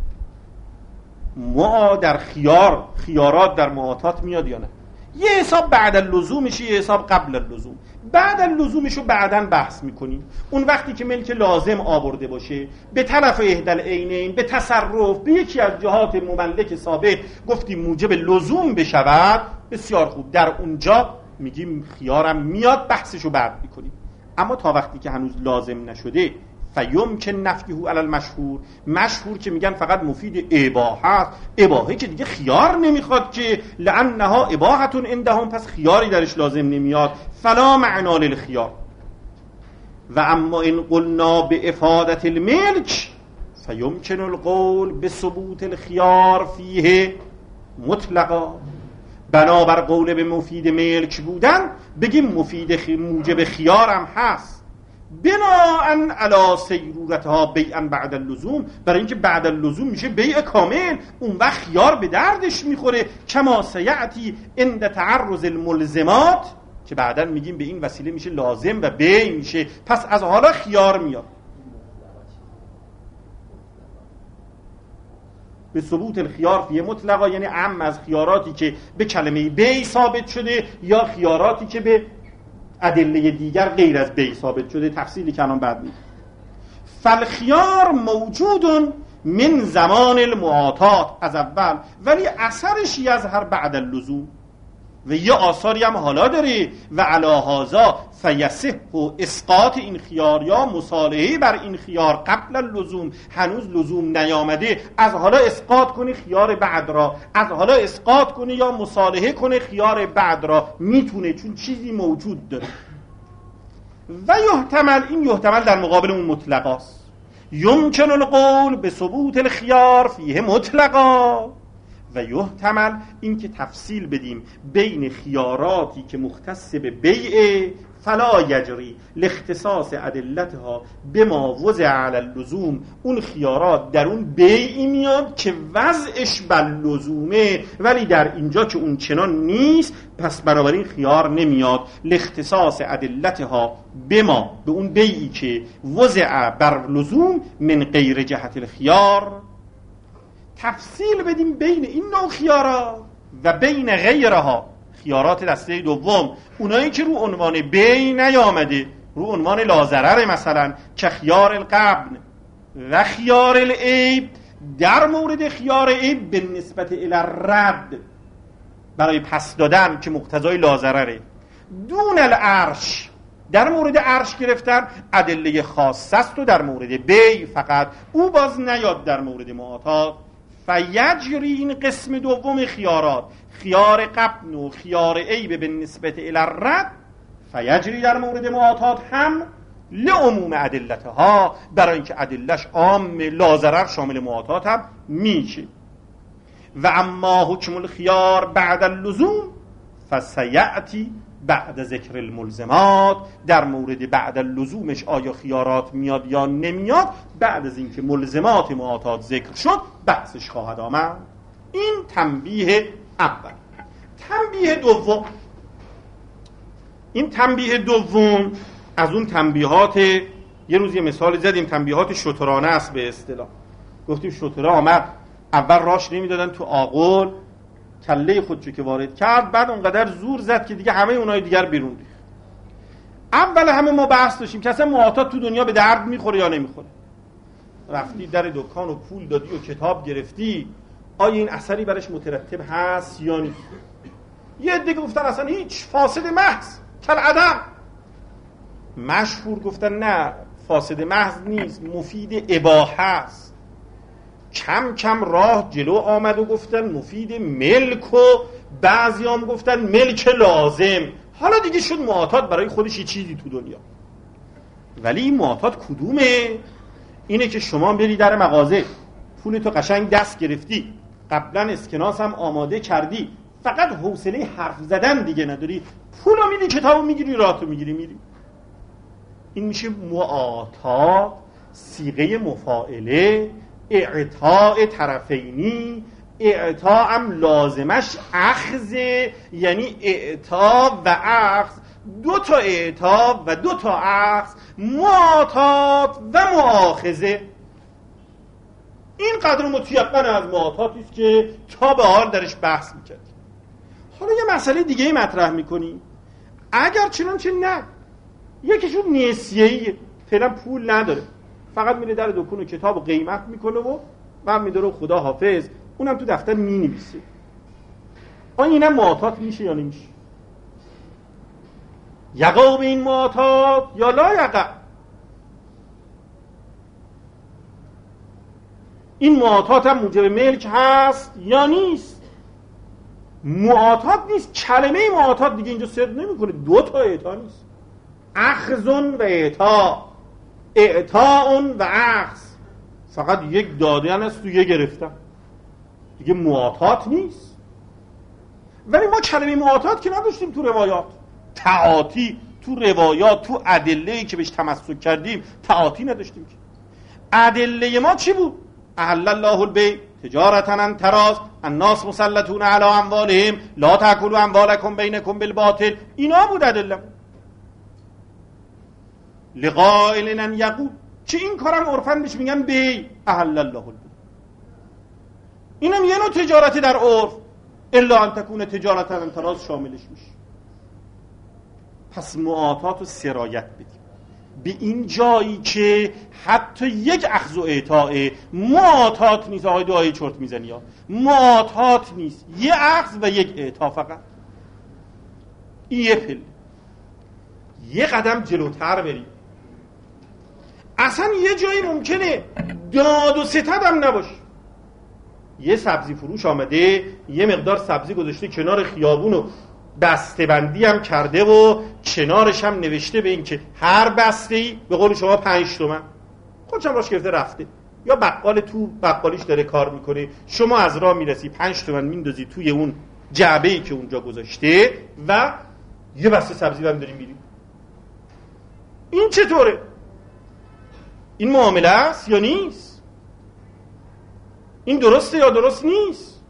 ما در خیار خیارات در معاطات میاد یا نه؟ یه حساب بعد اللزوم میشه، یه حساب قبل اللزوم. بعد اللزومشو بعداً بحث میکنیم. اون وقتی که ملک لازم آورده باشه به طرف احدل عینین، به تصرف به یکی از جهات مملک ثابت گفتیم موجب لزوم بشود، بسیار خوب، در اونجا میگیم خیارم میاد، بحثشو بعد میکنیم. اما تا وقتی که هنوز لازم نشده فیمکن نفیه علی المشهور، مشهور که میگن فقط مفید اباحه است، اباحه که دیگه خیار نمیخواد که لانها اباحتون عندهم، پس خیاری درش لازم نمیاد، فلا معنا للخیار. و اما این قلنا به افادت الملک فیمکن القول به ثبوت الخیار فیه مطلقا، بنابر قول به مفید ملک بودن بگیم مفید خی... موجب خیارم هست، بناءً علی سیرورتها بیعاً بعد اللزوم، برای اینکه بعد اللزوم میشه بیع کامل، اون وقت خیار به دردش میخوره. کما سیعتی عند تعرض الملزمات، که بعداً میگیم به این وسیله میشه لازم و بیع میشه، پس از حالا خیار میاد. به ثبوت الخیار فیه مطلقا یعنی عام از خیاراتی که به کلمه بیع ثابت شده یا خیاراتی که به ادله دیگر غیر از بیع ثابت شده. تفصیلی که الان بعد میگم. فالخیار موجود من زمان المعاطات، از اول، ولی اثرش یظهر بعد اللزوم، و یه آثاری هم حالا داره. و علی هذا فیصح و اسقاط این خیار یا مصالحه بر این خیار قبل اللزوم، هنوز لزوم نیامده، از حالا اسقاط کنی خیار بعد را، از حالا اسقاط کنی یا مصالحه کنی خیار بعد را، میتونه، چون چیزی موجود داره. و یحتمل، این یحتمل در مقابل اون مطلقاست، یمکن القول به ثبوت الخیار فیه مطلقا. و یحتمل این که تفصیل بدیم بین خیاراتی که مختص به بیع فلا یجری لاختصاص ادلتها بما وضع علی اللزوم، اون خیارات در اون بیعی میاد که وضعش بر لزومه، ولی در اینجا که اون چنان نیست پس بنابراین خیار نمیاد. لاختصاص ادلتها بما، به اون بیعی که وضع بر لزوم من غیر جهت الخیار. تفصیل بدیم بین این نوع خیارات و بین غیرها، خیارات دسته دوم، اونایی که رو عنوان بیع نیامده، رو عنوان لازرر، مثلا که خیار القبن و خیار العیب. در مورد خیار عیب به نسبت الی رد، برای پس دادن که مقتضای لازرره، دون العرش، در مورد عرش گرفتن ادله خاصه است و در مورد بیع فقط، او باز نیاد در مورد معاطات. فیجری، این قسم دوم خیارات، خیار قبن و خیار عیب به نسبت الی رد، فیجری در مورد معاطات هم لعموم ادلتها، برای اینکه ادلش عام، لازرر شامل معاطات هم میشه. و اما حکم الخیار بعد اللزوم فسیعتی بعد ذکر الملزمات، در مورد بعد اللزومش آیا خیارات میاد یا نمیاد، بعد از اینکه ملزمات معاطات ذکر شد بحثش خواهد آمد. این تنبیه اول. تنبیه دوم، این تنبیه دوم از اون تنبیهات، یه روز یه مثال زدیم، تنبیهات شترانه است به اصطلاح. گفتیم شتره آمد اول راش نمیدادن تو آغل، کله خودشو که وارد کرد، بعد اونقدر زور زد که دیگه همه اونای دیگر بیرون ریخت. اول همه ما بحث داشتیم که اصلا معاطات تو دنیا به درد میخوره یا نمیخوره. رفتی در دکان و پول دادی و کتاب گرفتی، آیا این اثری برش مترتب هست یا نیست؟ یه عده گفتن اصلا هیچ، فاسد محض، کل عدم. مشهور گفتن نه، فاسد محض نیست، مفید اباحه است. کم کم راه جلو آمد و گفتن مفید ملک، و بعضی هم گفتن ملک لازم. حالا دیگه شد معاطات برای خودش یه چیزی تو دنیا. ولی این معاطات کدومه؟ اینه که شما بری در مغازه، پولتو قشنگ دست گرفتی، قبلا اسکناس هم آماده کردی، فقط حوصله حرف زدن دیگه نداری، پولو میدی، کتابو میگیری، راهتو میگیری میری. این میشه معاطات، صیغه مفاعله، اعطاء طرفینی. اعطاء هم لازمش اخذ، یعنی اعطاء و اخذ، دو تا اعطاء و دو تا اخذ، معاطات و مؤاخذه. این قدر متیقن از معاطاتی است که تا به حال درش بحث میکرد. حالا یه مسئله دیگه مطرح میکنیم. اگر چنانچه نه، یکیشون نسیه‌ایه، فعلا پول نداره، فقط میره در دکون و کتاب و قیمت میکنه و بعد میداره خدا حافظ، اونم تو دفتر مینویسه. آن اینم معاطات میشه یا نمیشه؟ یقع به این معاطات یا لا یقع؟ این معاطات هم موجب ملک هست یا نیست؟ معاطات نیست، کلمه معاطات دیگه اینجا صدق نمیکنه، دو تا اعطا نیست، اخذون و اعطا، اعطاون و اخذ، فقط یک دادن است و یک گرفتن، دیگه معاطات نیست. ولی ما کلمه معاطات که نداشتیم تو روایات، تعاطی تو روایات، تو ادله‌ای که بهش تمسک کردیم تعاطی نداشتیم. که ادله ما چی بود؟ احل الله البیع تجارتا عن تراض الناس مسلطون علی اموالهم لا تاکلوا اموالکم بینکم بالباطل. اینا بود ادله. لقائل ان یقول، چه این کارم عرفاً بهش میگن بیع، احل الله البیع. اینم یه نوع تجارتی در عرف، الا ان تکون تجارتا عن تراض شاملش میشه. پس معاطات و سرایت بدیم به این جایی که حتی یک اخذ و اعطاء معاطات نیست. آقای دعایی چرت میزنی یا معاطات نیست، یه اخذ و یک اعطاء فقط. این یه پله. یه قدم جلوتر بریم، اصلا یه جایی ممکنه داد و ستد هم نباشه. یه سبزی فروش آمده، یه مقدار سبزی گذاشته کنار خیابون و بسته بندی هم کرده و کنارش هم نوشته به این که هر بسته‌ای به قول شما پنج تومن، خودشم راش گرفته رفته. یا بقال تو بقالیش داره کار میکنه، شما از راه میرسی پنج تومن میندازی توی اون جعبه‌ای که اونجا گذاشته و یه بسته سبزی هم داری میری. این چطوره؟ این معامله است یا نیست؟ این درسته یا درست نیست؟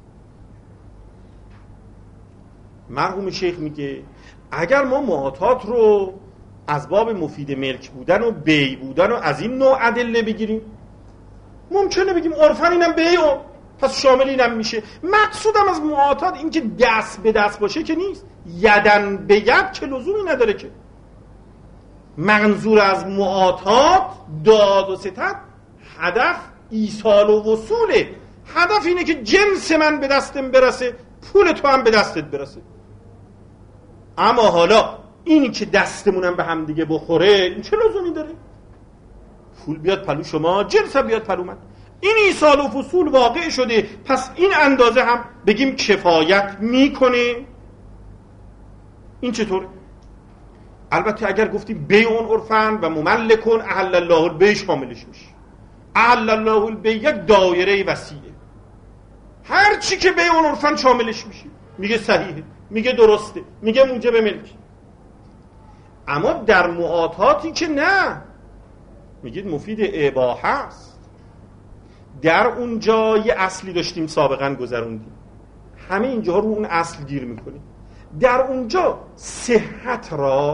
مرحوم شیخ میگه اگر ما معاطات رو از باب مفید ملک بودن و بیع بودن و از این نوع ادله بگیریم، ممکنه بگیم عرفاً اینم بیع، پس شامل اینم میشه. مقصودم از معاطات این که دست به دست باشه که نیست، یدن به ید که لزومی نداره. که منظور از معاطات داد و ستد هدف ایصال و وصوله. هدف اینه که جنس من به دستم برسه، پول تو هم به دستت برسه. اما حالا اینی که دستمونم به هم دیگه بخوره، این چه لزومی داره؟ پول بیاد پلو شما، جنس هم بیاد پلو من. این ایصال و وصول واقع شده، پس این اندازه هم بگیم کفایت میکنه. این چطوره؟ البته اگر گفتیم بیعون عرفاً و مملکون احل الله البیع شاملش میشه. احل الله البیع یک دایره وسیعه، هر چی که بیعون عرفاً شاملش میشه. میگه صحیحه، میگه درسته، میگه موجب ملک. اما در معاطاتی که نه، میگید مفید اباحه است. در اونجا یه اصلی داشتیم سابقاً گذروندیم، همه اینجا رو اون اصل گیر میکنیم. در اونجا صحت را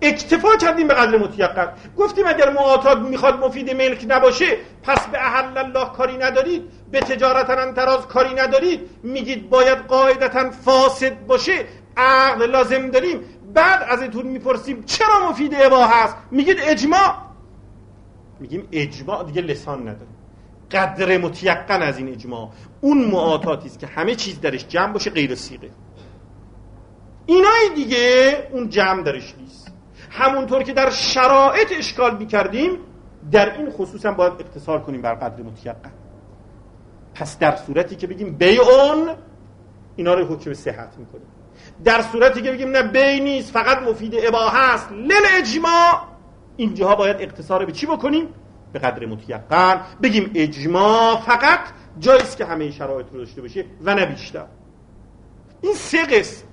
اکتفا کردیم به قدر متیقن. گفتیم اگر معاطات میخواد مفید ملک نباشه پس به احل الله کاری ندارید، به تجارتا انتراز کاری ندارید، میگید باید قاعدتا فاسد باشه، عقد لازم داریم. بعد از اینطور میپرسیم چرا مفید اباحه است، میگید اجماع. میگیم اجماع دیگه لسان نداره. قدر متیقن از این اجماع اون معاطاتی است که همه چیز درش جمع باشه غیر صیغه. اینای دیگه اون جمع درش نیست. همونطور که در شرایط اشکال میکردیم در این خصوص هم باید اقتصار کنیم بر قدر متیقن. پس در صورتی که بگیم بیعون، اینا رو حکم صحت میکنیم. در صورتی که بگیم نه بیع نیست فقط مفید اباحه است لل اجماع، اینجاها باید اقتصار به چی بکنیم؟ به قدر متیقن. بگیم اجماع فقط جاییست که همه شرایط رو داشته باشه و نه بیشتر. این سه قسم.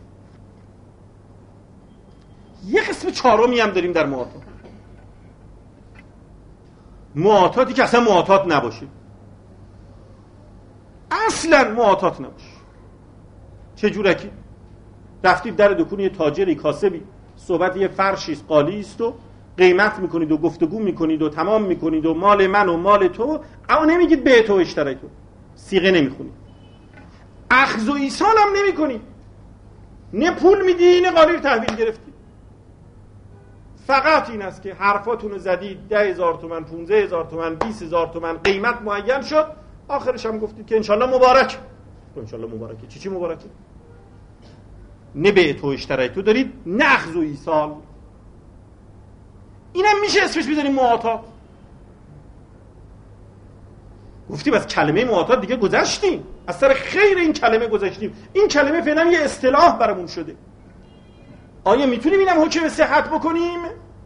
یه قسم چهارمی هم داریم در معاطات، معاطاتی که اصلا معاطات نباشه، اصلا معاطات نباشه. چجورکی؟ رفتید در دکون یه تاجری کاسبی، صحبت یه فرشیست قالیست و قیمت میکنید و گفتگو میکنید و تمام میکنید و مال من و مال تو، اما نمیگید به تو اشترای تو، صیغه نمیخونید، اخذ و ایصال هم نمیکنید، نه پول میدی نه قالی تحویل گرفتی. فقط این است که حرفاتون رو زدید، ده هزار تومن، پونزه هزار تومن، بیس هزار تومن قیمت معین شد، آخرش هم گفتید که انشالله مبارک. انشالله مبارکه. چی چی مبارکه؟ نه به تو اشترای تو دارید نه اخذ و ایصال. اینم میشه اسمش بذاریم معاطات. گفتیم از کلمه معاطات دیگه گذشتیم، از سر خیر این کلمه گذشتیم. این کلمه فعلا یه اصطلاح برامون شده. آیا میتونیم اینم حکم صحت بکنیم؟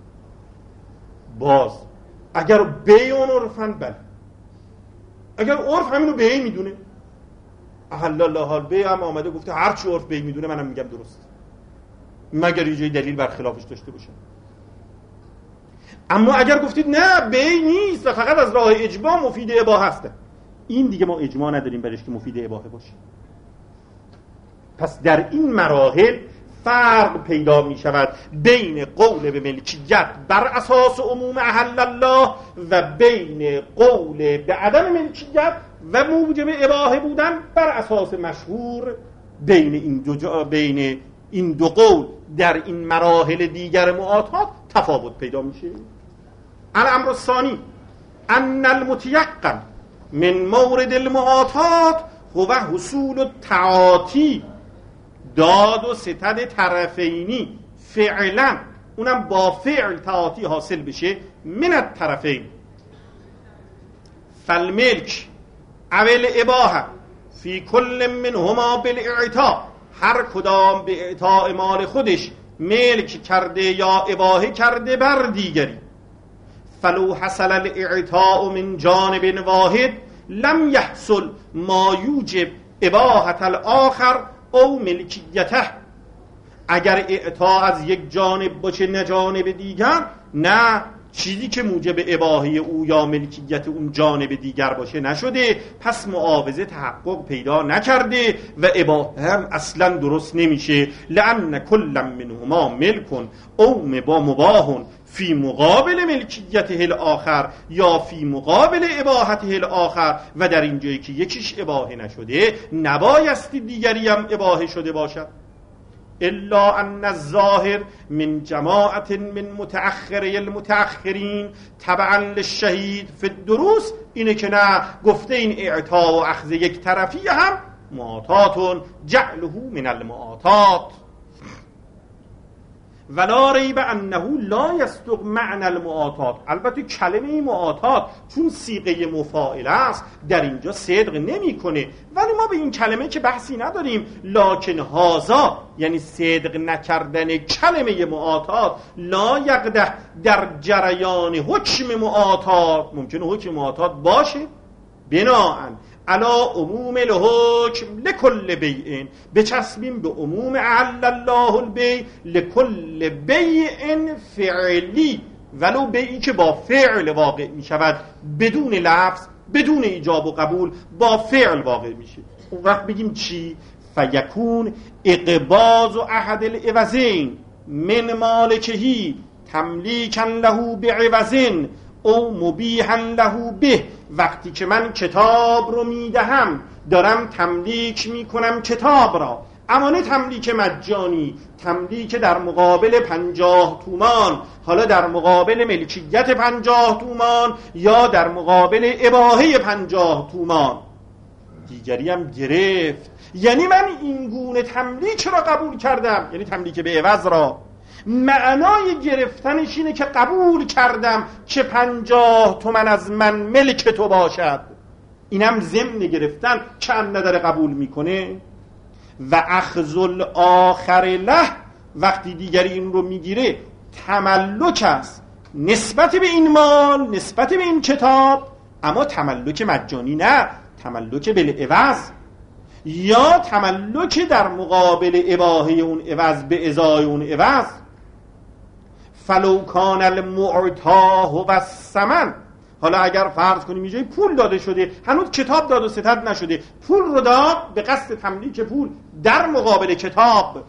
باز اگر بیعون عرفن بله، اگر عرف همینو بیع میدونه، احل الله البیع هم آمده گفته هر چی عرف بیع میدونه منم میگم درست، مگر یه جای دلیل برخلافش داشته باشه. اما اگر گفتید نه بیع نیست و فقط از راه اجماع مفید اباحه هست، این دیگه ما اجماع نداریم برش که مفید اباحه باشه. پس در این مراحل فرق پیدا می شود بین قول به ملکیت بر اساس عموم احل الله و بین قول به عدم ملکیت و موجب اباحه بودن بر اساس مشهور. بین این دو جا بین این دو قول در این مراحل دیگر معاطات تفاوت پیدا میشه. الامر الثانی ان المتيقن من مورد المعاطات هو حصول التعاطی، داد و ستد طرفینی، فعلا اونم با فعل تعاطی حاصل بشه، من الطرفین. فالملک اول اباحه فی کل منهما بالاعطاء، هر کدام به اعطاء مال خودش ملک کرده یا اباحه کرده بر دیگری. فلو حصل الاعطاء من جانب واحد لم يحصل ما یوجب اباحة الاخر او ملکیته. اگر اعطا از یک جانب باشه نه جانب دیگر، نه چیزی که موجب اباحه او یا ملکیت اون جانب دیگر باشه نشده، پس معاوضه تحقق پیدا نکرده و اباحه هم اصلا درست نمیشه. لأن کل منهما ملکن او مباح فی مقابل ملکیته الاخر یا فی مقابل اباحته الاخر. و در این جایی که یکیش اباحه نشده نبایستی دیگری هم اباحه شده باشد. الا ان الظاهر من جماعت من متأخری المتأخرین تبعا للشهید فی الدروس، اینه که نه گفته این اعطا و اخذ یک طرفی هم معاطات جعله من المعاطات. ولا ریب انه لا یصدق معنی المعاطات. البته کلمه معاطات چون صیغه مفاعله است در اینجا صدق نمیکنه، ولی ما به این کلمه که بحثی نداریم. لکن هازا یعنی صدق نکردن کلمه معاطات لا یقدح در جریان حکم معاطات. ممکنه حکم معاطات باشه بناهن علا عموم الحکم لکل بیع، بچسبیم به عموم احل الله البیع لکل بیع فعلی، ولو بیعی که با فعل واقع می شود بدون لفظ بدون ایجاب و قبول با فعل واقع میشه. اون وقت بگیم چی؟ فیکون اقباض احد العوضین من مالکهی تملیکا له بعوض او مبیحا له به. وقتی که من کتاب رو میدهم دارم تملیک میکنم کتاب را، اما نه تملیک مجانی، تملیک در مقابل پنجاه تومان، حالا در مقابل ملکیت پنجاه تومان یا در مقابل اباحه پنجاه تومان. دیگری هم گرفت، یعنی من این گونه تملیک را قبول کردم، یعنی تملیک به عوض را. معنای گرفتنش اینه که قبول کردم که پنجاه تومن از من ملک تو باشد. اینم ضمن گرفتن چند نداره قبول میکنه. و اخذ الاخر له، وقتی دیگری این رو میگیره تملک است نسبت به این مال، نسبت به این کتاب، اما تملک مجانی نه، تملک بالعوض، یا تملک در مقابل اباحه اون عوض به ازای اون عوض. فلو کان المعطا هو الثمن، حالا اگر فرض کنیم اینجای پول داده شده، هنوز کتاب داد و ستد نشده، پول رو داد به قصد تملیک پول در مقابل کتاب.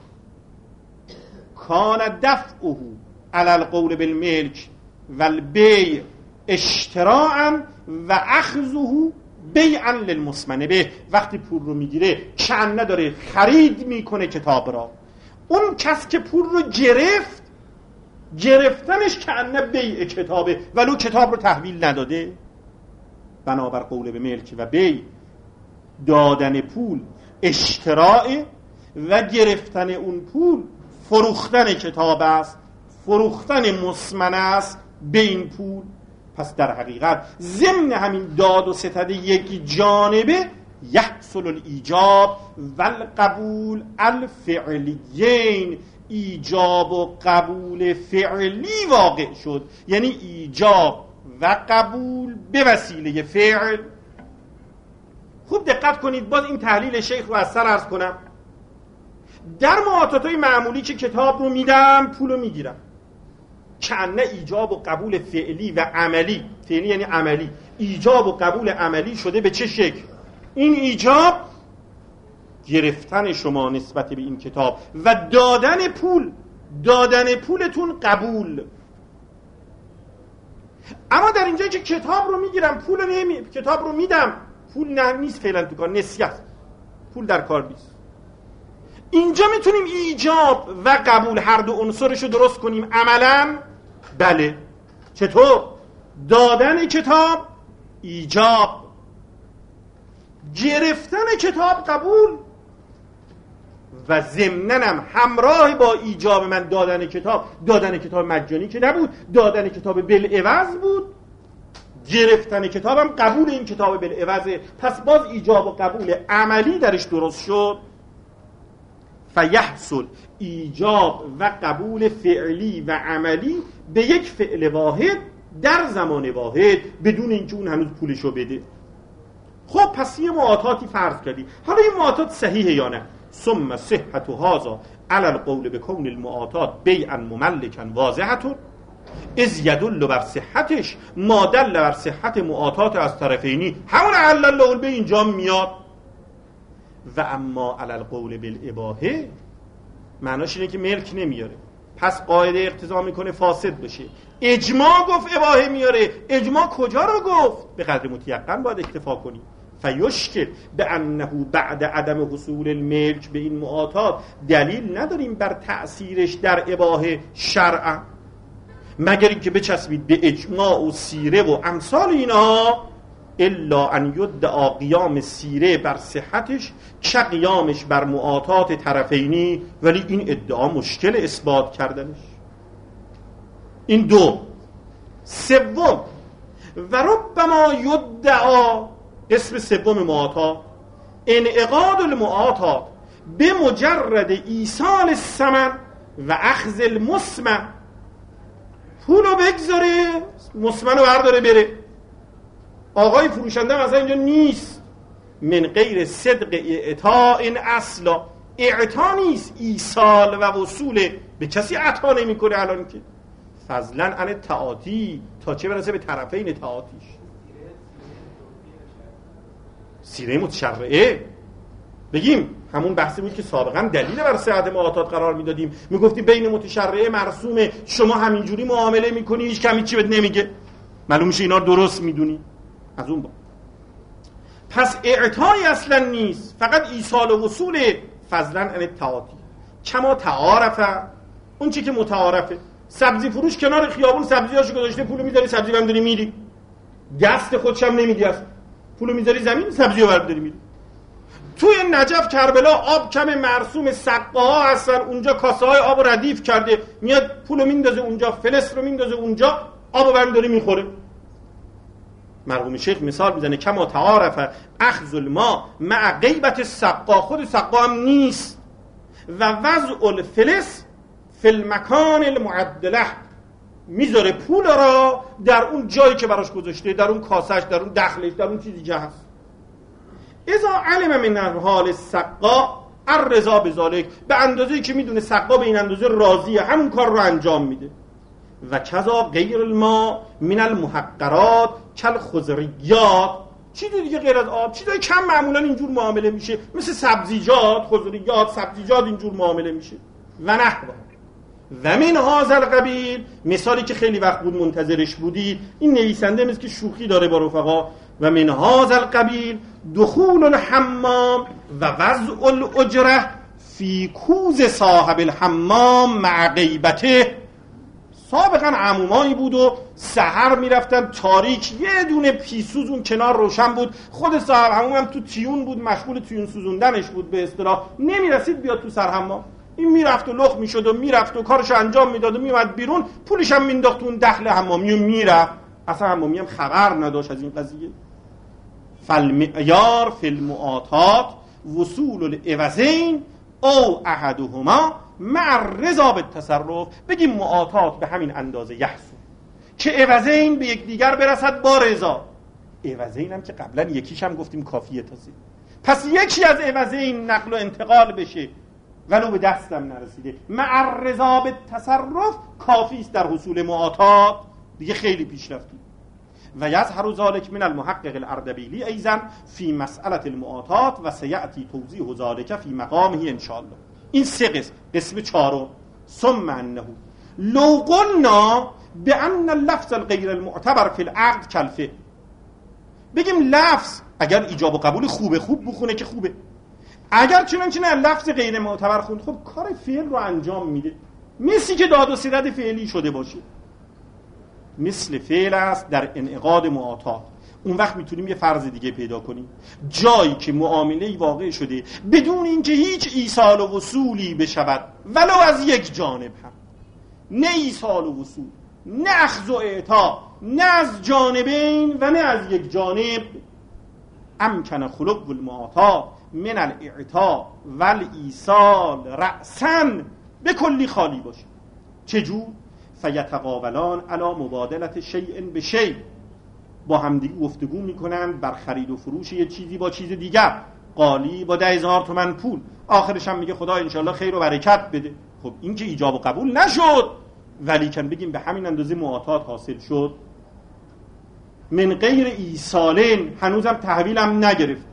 کان دفعه علی القول بالملک والبیع اشتراعا و اخذه بیعا للمسمن به. وقتی پول رو میگیره چند نداره خرید میکنه کتاب را. اون کس که پول رو گرفت، گرفتنش که انه بیع کتابه ولو کتاب رو تحویل نداده. بنابر قول به ملک و بیع دادن پول اشتراع و گرفتن اون پول فروختن کتاب است، فروختن مسمن است به این پول. پس در حقیقت ضمن همین داد و ستد یک جانبه یحصل الایجاب و القبول الفعلیین، ایجاب و قبول فعلی واقع شد، یعنی ایجاب و قبول به وسیله فعل. خوب دقت کنید، باز این تحلیل شیخ رو از سر عرض کنم. در معاطاتای معمولی که کتاب رو میدم پول رو میگیرم، چنه ایجاب و قبول فعلی و عملی، فعلی یعنی عملی، ایجاب و قبول عملی شده به چه شکل؟ این ایجاب گرفتن شما نسبت به این کتاب و دادن پول، دادن پولتون قبول. اما در اینجا که کتاب رو میگیرم پول رو نمی... کتاب رو میدم، پول نه نیست فعلا تو کار، نسیه است، پول در کار نیست. اینجا میتونیم ایجاب و قبول هر دو عنصرش رو درست کنیم عملا. بله. چطور؟ دادن کتاب ایجاب، گرفتن کتاب قبول، و ضمناً هم همراه با ایجاب من دادن کتاب، دادن کتاب مجانی که نبود، دادن کتاب بالعوض بود، گرفتن کتابم قبول این کتاب بالعوضه. پس باز ایجاب و قبول عملی درش درست شد. فیحصل ایجاب و قبول فعلی و عملی به یک فعل واحد در زمان واحد بدون اینکه اون هنوز پولشو بده. خب پس یه معاطاتی فرض کردی، حالا این معاطات صحیحه یا نه؟ ثم صحت هذا علی القول بکون المعاطات بیعا مملکا واضحه اذ یدل بر صحتش ما دل بر صحت معاطات از طرفینی، همون علی القول به اینجا میاد. و اما علی القول بالاباحه معناش اینه که ملک نمیاره، پس قاعده اقتضا میکنه فاسد بشه. اجماع گفت اباحه میاره، اجماع کجا رو گفت؟ به قدر متیقن باید اکتفا کنی. فیشکل به انه بعد عدم حصول الملک به این معاطات دلیل نداریم بر تأثیرش در اباحه شرعا، مگر اینکه بچسبید به اجماع و سیره و امثال اینها، الا ان یدعا قیام سیره بر صحتش چه قیامش بر معاطات طرفینی، ولی این ادعا مشکل اثبات کردنش. این دو. سوم، و ربما یدعا، اسم سوم معاطات، انعقاد المعاطات به مجرد ایصال الثمن و اخذ المسمن. پولو بگذاره، مسمنو برداره بره، آقای فروشنده مثلا اینجا نیست، من غیر صدق اعطاء این اصلا، اعطا نیست، ایصال و وصول، به کسی عطا نمی کنه الان که فضلا عن تعاطی، تا چه برسه به طرفین تعاطیش. سیره متشرعه بگیم همون بحثی بود که سابقا دلیل بر صحت معاطات قرار میدادیم، میگفتیم بین متشرع مرسوم شما همینجوری معامله میکنی هیچ کمی چی بهت نمیگه، معلوم میشه اینا درست میدونی. از اون با پس اعطای اصلا نیست، فقط ایصال و وصول فضلا ان التعاطی کما تعارفه، اون چی که متعارفه. سبزی فروش کنار خیابون سبزیاشو گذاشته، پولو میذاری سبزی برداری میری، دست خودش هم نمیدی، اصلا پولو میذاری زمین سبزیو برداری میری. توی نجف کربلا آب کم مرسوم سقاها هستن، اونجا کاسه های آب ردیف کرده، میاد پولو میندازه اونجا، فلس رو میندازه اونجا، آبو برداری میخوره. مرحوم شیخ مثال میزنه کما تعارف اخذ الماء مع غیبت السقا، خود سقا هم نیست، و وضع الفلس فی المکان المعدله، میذاره پول را در اون جایی که براش گذاشته، در اون کاسش، در اون دخلش، در اون چیزی که هست. اذا علم من حال السقا الرضا بذلک، به اندازه‌ای که میدونه سقا به این اندازه راضیه همون کار رو انجام میده. و کذا غیر الماء من المحقرات کالخضریات، چیزی دیگه غیر از آب، چیزای کم معمولا اینجور معامله میشه، مثل سبزیجات، خضریات، سبزیجات اینجور معامله میشه. و نحوه و من هذا القبیل، مثالی که خیلی وقت بود منتظرش بودید، این نویسنده مثل که شوخی داره با رفقا. و من هذا القبیل دخول الحمام و وضع الاجره فی کوز صاحب الحمام مع غیبته. سابقا عمومایی بود و سحر میرفتن تاریک، یه دونه پیسوز اون کنار روشن بود، خود صاحب حمام هم تو تیون بود، مشغول تیون سوزوندنش بود به اصطلاح، نمیرسید بیاد تو سرحمام. این میرفت و لخ میشد و میرفت و کارشو انجام میداد و میومد بیرون، پولش هم مینداخت تو اون دخل حمامی و میرفت، اصلا حمامی هم خبر نداشت از این قضیه. فالمعیار فی المعاطات وصول العوضین او احدهما مع الرضا بالتصرف. بگیم معاطات به همین اندازه یحصل که عوضین به یک دیگر برسد با رضا. عوضین هم که قبلا یکیش هم گفتیم کافیه تازه، پس یکی از عوضین نقل و انتقال بشه ولو به دستم نرسیده، مع الرضا بالتصرف کافی است در حصول معاطات، دیگه خیلی پیش رفتیم. و یظهر ذلک من المحقق الاردبیلی ایضا فی مسئله المعاطات و سیأتی توضیح ذلک فی مقامه ان شاء الله. این سه قسم. قسم چهارم ثم انه لو قلنا بان اللفظ الغیر المعتبر فی العقد کالفعل، بگیم لفظ اگر ایجاب و قبول خوبه خوب بخونه که خوبه، اگر چنانچه نه لفظ غیر معتبر خوند خب کار فعل رو انجام میده، مثلی که داد و ستد فعلی شده باشه، مثل فعل است در انعقاد معاطات. اون وقت میتونیم یه فرض دیگه پیدا کنیم، جایی که معامله واقع شده بدون اینکه هیچ ایصال و وصولی بشود ولو از یک جانب هم، نه ایصال و وصول، نه اخذ و اعطا، نه از جانبین و نه از یک جانب، امکن خلق المعاطات من الاعطا و الایصال رأساً به کلی خالی باشه. چجور؟ فیتقابلان علی مبادلت شیء به شیء، با همدیگه گفتگو میکنن بر خرید و فروش یه چیزی با چیز دیگر. قالی با ده هزار تومن پول، آخرش هم میگه خدا انشالله خیر و برکت بده. خب این که ایجاب و قبول نشد، ولی کن بگیم به همین اندازه معاطات حاصل شد. من غیر ایصالین، هنوزم تحویلم نگرفت.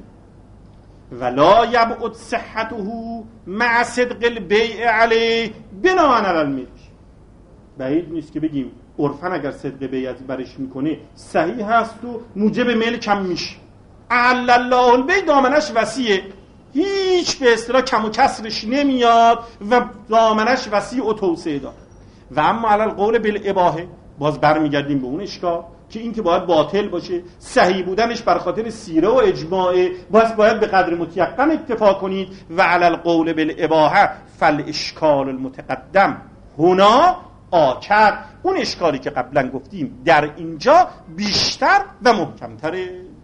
ولا یبعد صحته مع صدق البیع علیه بناء علی الملک، بعید نیست که بگیم عرفاً اگر صدق بیعت برش میکنه صحیح هست و موجب ملک هم میشه. اعل الله البیع دامنش وسیعه، هیچ به اصطلاح کم و کسرش نمیاد و دامنش وسیع و توسعه داره. و اما علی القول بالاباحه، باز برمیگردیم به اون اشکال که این که باید باطل باشه، صحیح بودنش بر خاطر سیره و اجماعه، باز باید به قدر متیقن اکتفا کنید. و علی القول بالاباحه فالاشکال المتقدم هنا آکد، اون اشکالی که قبلا گفتیم در اینجا بیشتر و محکمتره.